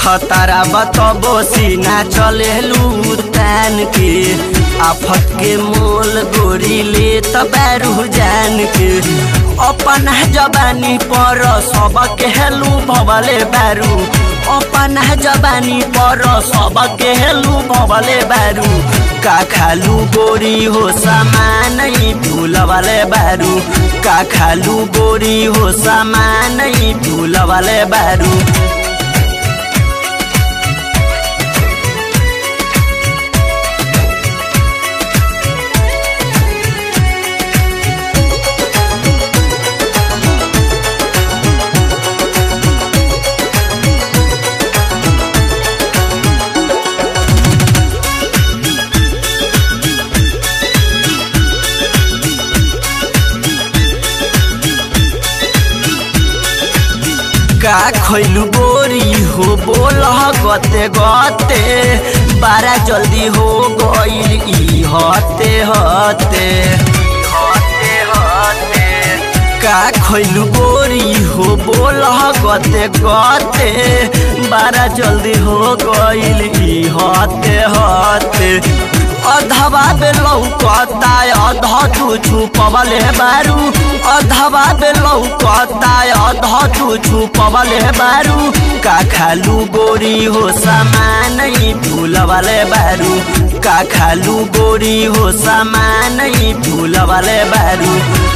खतरा बतबो सीना चलेलू तान के आफत के मोल गोरी ले तबरू जान के अपन जबानी पर सब केलू भवले बारू अपन जबानी पर सब केलू भवले बारू का खालू गोरी हो सामान भूल वाले बारू का खालू गोरी हो सामान भूल वाले बारू का खैलू गोरी हो बोल गते गते बारा जल्दी हो गईल ई हते हते का खैलू गोरी हो बोल गते गते बारा जल्दी हो गईल ई हते हते अधवा बेलौकता अध तू छुपवले बारू अधवा बेलौकता अध तू छुपवले बारू का खालू गोरी हो सामान भूल वाले बारू का खालू गोरी हो सामान भूल वाले बारू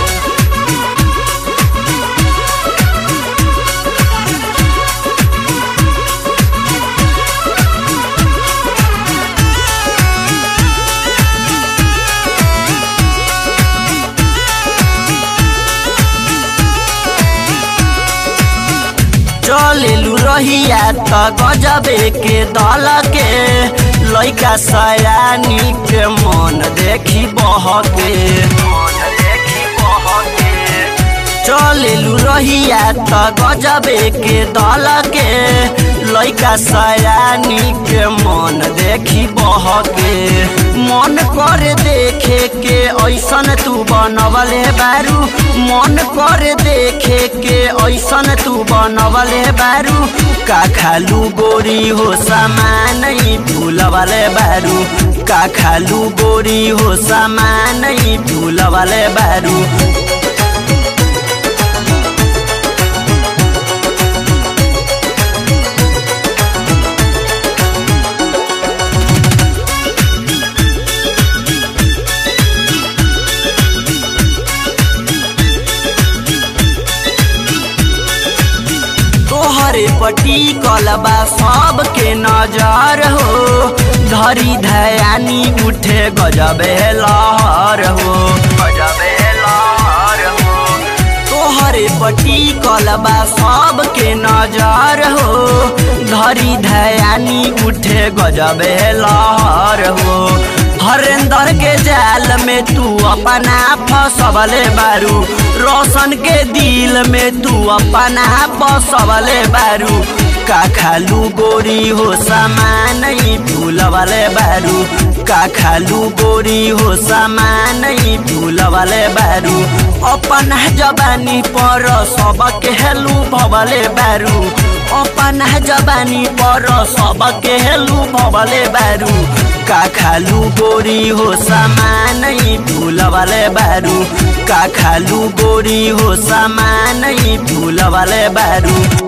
चलेलू रहिया त गजबे के दल के लइका सयानी के मन देखी बहके चलेलू रहिया त गजबे के दल के लइका सयानी के मन देखी बहके मन करे देखे के ऐसन तू बनवले बारू मन करे देखे के ऐसन तू बनवले बारू का खालू गोरी हो सामान भूल वाले बारू का खालू गोरी हो सामान भूल वाले बारू तोहरे पटी कलबा सबके नजर हो धरी धयानी उठे गजबे लहर हो तोहरे पटी कलबा सबके नजर हो धरी धयानी उठे गजबे लहर हो हरेंद्र के जाल में तू अपना फसवले बारू रोशन के दिल में तू अपना फसवले बारू का खालू गोरी हो सामान भूल वाले बारू का खालू गोरी हो सामान भूल वाले बारू अपन जबानी पर सब केलू भवले बारू अपन जबानी पर सब केलू भवले बारू का खालू गोरी हो सामान भूल वाले बारू का खालू गोरी हो सामान भूल वाले बारू।